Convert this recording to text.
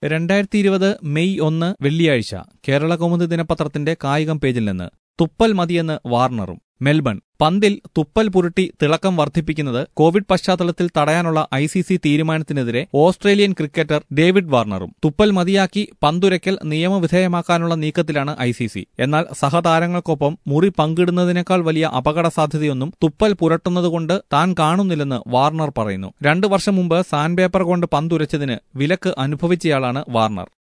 2020 May 1 വെള്ളിയാഴ്ച കേരളകൗമുദി ദിനപത്രത്തിന്റെ കായികം പേജിൽ നിന്ന് തുപ്പൽ മതിയെന്ന് വാർണറും. മെൽബൺ. പന്തിൽ തുപ്പൽ പുരട്ടി തിളക്കം വർദ്ധിപ്പിക്കുന്നത് കോവിഡ് പശ്ചാത്തലത്തിൽ തടയാനുള്ള ICC തീരുമാനത്തിനെതിരെ ഓസ്ട്രേലിയൻ ക്രിക്കറ്റർ ഡേവിഡ് വാർണറും. തുപ്പൽ മതിയാക്കി പന്തുരയ്ക്കൽ നിയമവിധേയമാക്കാനുള്ള നീക്കത്തിലാണ് ICC. എന്നാൽ സഹതാരങ്ങൾക്കൊപ്പം മുറി പങ്കിടുന്നതിനേക്കാൾ വലിയ അപകട സാധ്യതയൊന്നും തുപ്പൽ പുരട്ടുന്നതുകൊണ്ട് താൻ കാണുന്നില്ലെന്ന് വാർണർ പറയുന്നു. 2 വർഷം മുമ്പ് സാൻഡ് പേപ്പർ കൊണ്ട് പന്തുരച്ചതിന് വിലക്ക് അനുഭവിച്ചയാളാണ് വാർണർ.